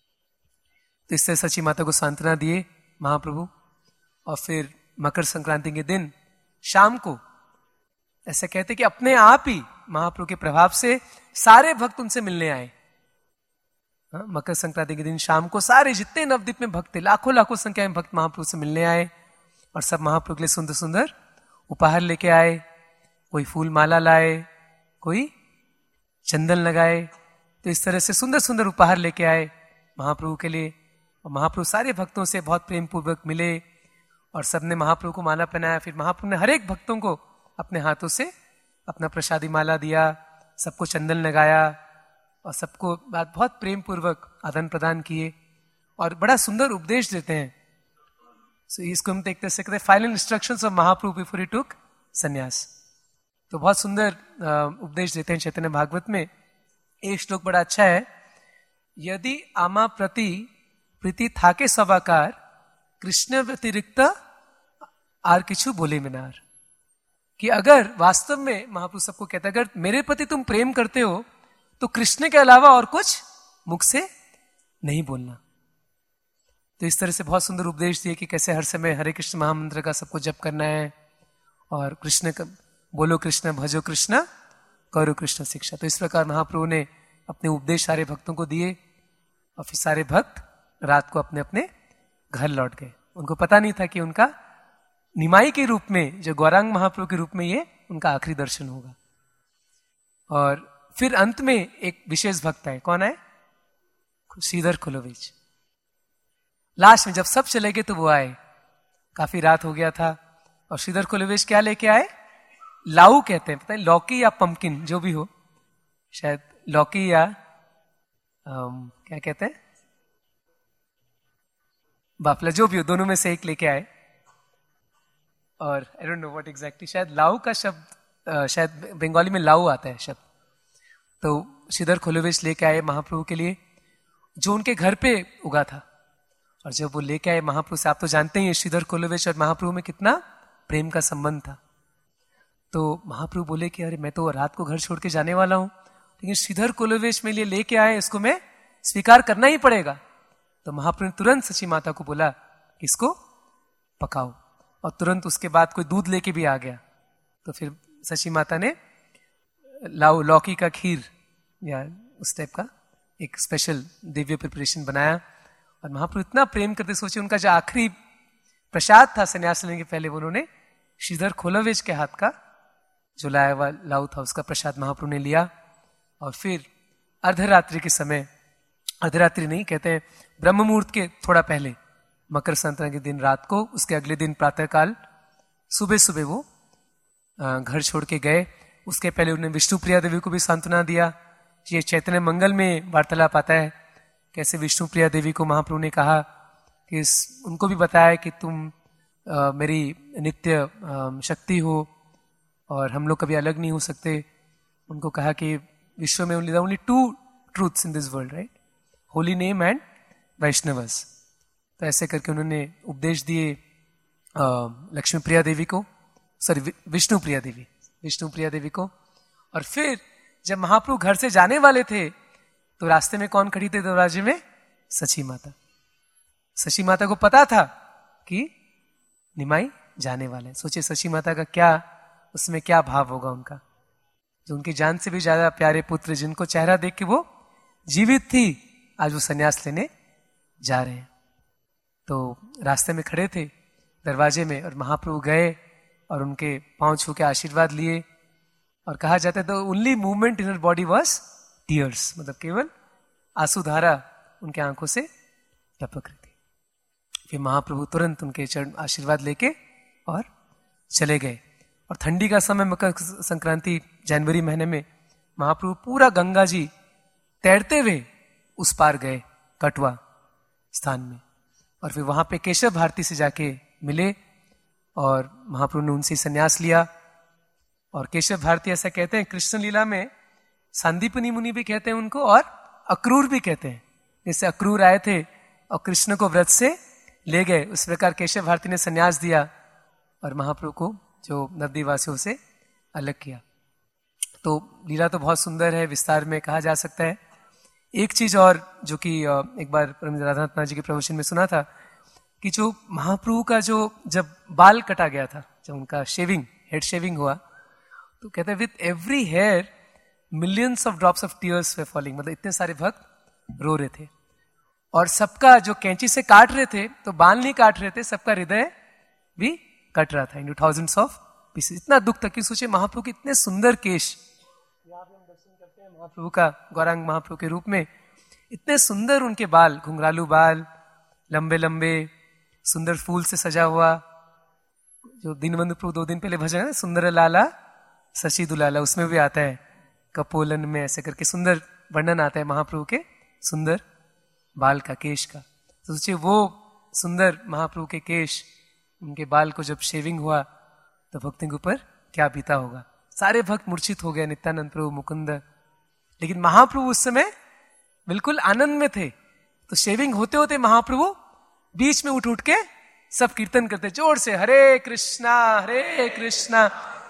तो इससे सची माता को सांत्वना दिए महाप्रभु. और फिर मकर संक्रांति के दिन शाम को ऐसा कहते कि अपने आप ही महाप्रभु के प्रभाव से सारे भक्त उनसे मिलने आए. हाँ, मकर संक्रांति के दिन शाम को सारे जितने नवद्वीप में भक्त थे, लाखों लाखों संख्या में भक्त महाप्रभु से मिलने आए. और सब महाप्रभु के लिए सुंदर सुंदर उपहार लेके आए. कोई फूल माला लाए, कोई चंदन लगाए. तो इस तरह से सुंदर सुंदर उपहार लेके आए महाप्रभु के लिए. और महाप्रभु सारे भक्तों से बहुत प्रेम पूर्वक मिले और सबने महाप्रभु को माला पहनाया. फिर महाप्रभु ने हर एक भक्तों को अपने हाथों से अपना प्रसादी माला दिया, सबको चंदन लगाया और सबको बात बहुत प्रेम पूर्वक आदान प्रदान किए और बड़ा सुंदर उपदेश देते हैं. सो so, इसको हम देखते सकते final instructions of Mahaprabhu before he took sannyas. तो बहुत सुंदर उपदेश देते हैं चैतन्य भागवत में. एक श्लोक बड़ा अच्छा है, यदि आमा प्रति प्रीति थाके सवाकार कृष्ण व्यतिरिक्त आर किछु बोले मिनार. कि अगर वास्तव में महाप्रभु सबको कहते अगर मेरे प्रति तुम प्रेम करते हो तो कृष्ण के अलावा और कुछ मुख से नहीं बोलना। तो इस तरह से बहुत सुंदर उपदेश दिए कि कैसे हर समय हरे कृष्ण महामंत्र का सबको जप करना है और कृष्ण का बोलो कृष्ण भजो कृष्ण करो कृष्ण शिक्षा। तो इस प्रकार महाप्रभु ने अपने उपदेश सारे भक्तों को दिए और फिर सारे भक्त रात को अपने अपने घर लौट गए। उनको पता नहीं था कि उनका निमाई के रूप में, जो गौरांग महाप्रभु के रूप में, ये उनका आखिरी दर्शन होगा। और फिर अंत में एक विशेष भक्त आए। कौन आए? श्रीधर खुलोवेच। लास्ट में जब सब चले गए तो वो आए। काफी रात हो गया था और श्रीधर खुलोवेच क्या लेके आए? लाऊ कहते हैं, पता है, लौकी या पंपकिन जो भी हो, शायद लौकी या आम, क्या कहते हैं, बाफला, जो भी हो, दोनों में से एक लेके आए। और I don't know what exactly, शायद लाऊ का शब्द, शायद बंगाली में लाऊ आता है शब्द। तो श्रीधर खुलोवेच लेके आए महाप्रभु के लिए, जो उनके घर पे उगा था। और जब वो लेके आए महाप्रभु से, आप तो जानते ही श्रीधर खुलोवेच और महाप्रभु में कितना प्रेम का संबंध था। तो महाप्रभु बोले कि अरे मैं तो रात को घर छोड़ के जाने वाला हूं, लेकिन श्रीधर खुलोवेच मेरे लिए लेके आए, इसको मैं स्वीकार करना ही पड़ेगा। तो महाप्रभु ने तुरंत सची माता को बोला कि इसको पकाओ, और तुरंत उसके बाद कोई दूध लेके भी आ गया। तो फिर सची माता ने लाऊ लौकी का खीर या उस टाइप का एक स्पेशल दिव्य प्रिपरेशन बनाया। और महाप्रभु इतना प्रेम करते, सोचिए उनका जो आखिरी प्रसाद था संन्यास लेने के पहले, उन्होंने श्रीधर खुलोवेच के हाथ का जो लाया हुआ लाऊ था उसका प्रसाद महाप्रभु ने लिया। और फिर अर्धरात्रि के समय, अर्धरात्रि नहीं कहते हैं, ब्रह्म मुहूर्त के थोड़ा पहले, मकर संक्रांति के दिन रात को, उसके अगले दिन प्रातःकाल सुबह सुबह वो घर छोड़ के गए। उसके पहले उन्होंने विष्णु प्रिया देवी को भी सांत्वना दिया। ये चैतन्य मंगल में वार्तालाप आता है कैसे विष्णु प्रिया देवी को महाप्रभु ने कहा कि इस, उनको भी बताया कि तुम आ, मेरी नित्य आ, शक्ति हो और हम लोग कभी अलग नहीं हो सकते। उनको कहा कि विश्व में only only two truths in this world, right, holy name and Vaishnavas. तो ऐसे करके उन्होंने उपदेश दिए लक्ष्मी प्रिया देवी को, सॉरी विष्णु प्रिया देवी, विष्णु प्रिया देवी को। और फिर जब महाप्रभु घर से जाने वाले थे तो रास्ते में कौन खड़ी थे दरवाजे में? सची माता। सची माता को पता था कि निमाई जाने वाले हैं। सोचिए सची माता का क्या, उसमें क्या भाव होगा उनका, जो उनकी जान से भी ज्यादा प्यारे पुत्र, जिनको चेहरा देख के वो जीवित थी, आज वो संन्यास लेने जा रहे हैं। तो रास्ते में खड़े थे दरवाजे में और महाप्रभु गए और उनके पांव छू के आशीर्वाद लिए। और कहा जाता है the only movement in her body was tears, मतलब केवल आंसुधारा उनके आंखों से टपक रही थी। फिर महाप्रभु तुरंत उनके चरण आशीर्वाद लेके और चले गए। और ठंडी का समय, मकर संक्रांति जनवरी महीने में, महाप्रभु पूरा गंगा जी तैरते हुए उस पार गए कटवा स्थान में। और फिर वहां पे केशव भारती से जाके मिले और महाप्रभु ने उनसे संन्यास लिया। और केशव भारती ऐसा कहते हैं, कृष्ण लीला में सांदीपनी मुनि भी कहते हैं उनको और अक्रूर भी कहते हैं। जैसे अक्रूर आए थे और कृष्ण को व्रत से ले गए, उस प्रकार केशव भारती ने संन्यास दिया और महाप्रभु को जो नवद्वीपवासियों से अलग किया। तो लीला तो बहुत सुंदर है, विस्तार में कहा जा सकता है। एक चीज और जो कि एक बार राधानाथ जी के प्रवचन में सुना था कि जो महाप्रभु का जो जब बाल कटा गया था, जब उनका शेविंग, हेड शेविंग हुआ, तो कहते हैं with every hair millions of drops of tears were falling, मतलब इतने सारे भक्त रो रहे थे। और सबका जो कैंची से काट रहे थे तो बाल नहीं काट रहे थे, सबका हृदय भी कट रहा था इन थाउजेंड्स ऑफ पीसेस। इतना दुख था कि सोचे महाप्रभु के इतने सुंदर केश, यहाँ पे हम दर्शन करते हैं महाप्रभु का, गौरांग महाप्रभु के रूप में, इतने सुंदर उनके बाल, घुंघरालू बाल, लंबे लंबे, सुंदर फूल से सजा हुआ। जो दीनबंधु प्रभु दो दिन पहले भजन है सुंदर लाला शशि दुलाला, उसमें भी आता है कपोलन में, ऐसे करके सुंदर वर्णन आता है महाप्रभु के सुंदर बाल का, केश का। तो सोचिए वो सुंदर महाप्रभु के केश, उनके बाल को जब शेविंग हुआ तो भक्तों के ऊपर क्या बीता होगा। सारे भक्त मूर्छित हो गए, नित्यानंद प्रभु, मुकुंद। लेकिन महाप्रभु उस समय बिल्कुल आनंद में थे। तो शेविंग होते होते महाप्रभु बीच में उठ उठ के सब कीर्तन करते जोर से, हरे कृष्णा हरे कृष्णा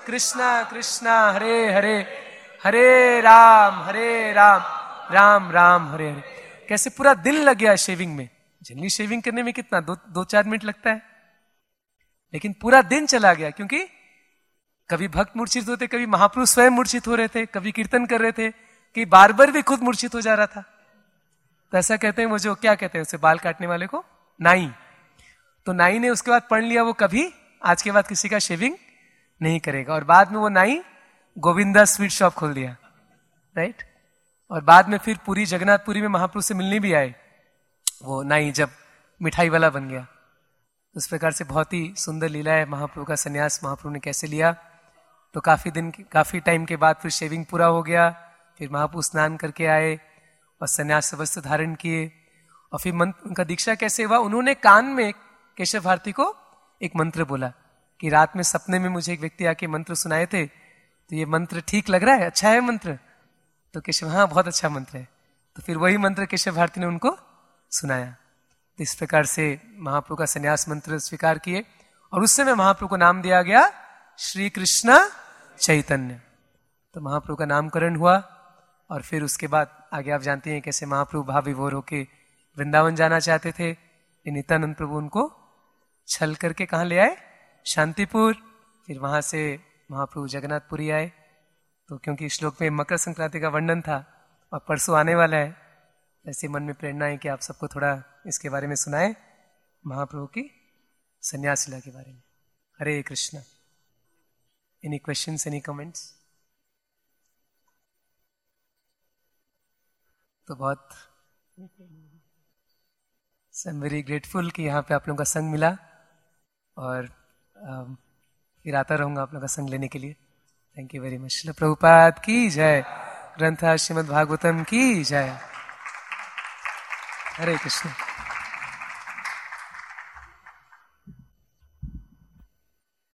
कृष्णा कृष्णा हरे हरे, हरे राम हरे राम, राम राम हरे हरे। कैसे पूरा दिन लग गया शेविंग में। जनरली शेविंग करने में कितना दो दो चार मिनट लगता है, लेकिन पूरा दिन चला गया, क्योंकि कभी भक्त मूर्छित होते, कभी महापुरुष स्वयं मूर्छित हो रहे थे, कभी कीर्तन कर रहे थे, कि बार बार भी खुद मूर्छित हो जा रहा था। तो ऐसा कहते हैं, वो जो क्या कहते हैं उसे, बाल काटने वाले को नाई। तो नाई ने उसके बाद पढ़ लिया वो कभी आज के बाद किसी का शेविंग नहीं करेगा, और बाद में वो नाई गोविंदा स्वीट शॉप खोल दिया, राइट। और बाद में फिर पूरी जगन्नाथपुरी में महापुरुष से मिलने भी आए वो नाई, जब मिठाई वाला बन गया। उस प्रकार से बहुत ही सुंदर लीला है महाप्रभु का सन्यास महाप्रभु ने कैसे लिया। तो काफी दिन काफी टाइम के बाद फिर शेविंग पूरा हो गया, फिर महाप्रभु स्नान करके आए और सन्यास वस्त्र धारण किए, और फिर मंत्र उनका दीक्षा कैसे हुआ, उन्होंने कान में केशव भारती को एक मंत्र बोला कि रात में सपने में मुझे एक व्यक्ति आके मंत्र सुनाए थे, तो ये मंत्र ठीक लग रहा है, अच्छा है मंत्र। तो केशव, हाँ बहुत अच्छा मंत्र है। तो फिर वही मंत्र केशव भारती ने उनको सुनाया। तो इस प्रकार से महाप्रभु का सन्यास मंत्र स्वीकार किए, और उस समय महाप्रभु को नाम दिया गया श्री कृष्ण चैतन्य। तो महाप्रभु का नामकरण हुआ, और फिर उसके बाद आगे आप जानते हैं कैसे महाप्रभु भाव विभोर होके वृंदावन जाना चाहते थे। नित्यानंद प्रभु उनको छल करके कहाँ ले आए, शांतिपुर। फिर वहां से महाप्रभु जगन्नाथपुरी आए। तो क्योंकि श्लोक में मकर संक्रांति का वर्णन था और परसों आने वाला है, ऐसे मन में प्रेरणा है कि आप सबको थोड़ा इसके बारे में सुनाए, महाप्रभु की संन्यास लीला के बारे में। Hare Krishna. Any questions, any comments? तो बहुत आई एम वेरी ग्रेटफुल कि यहाँ पे आप लोगों का संग मिला, और um, फिर आता रहूंगा आप लोगों का संग लेने के लिए। Thank you very much. Srila Prabhupada की जय, ग्रंथ श्रीमद् भागवतम की जय। हरे कृष्ण।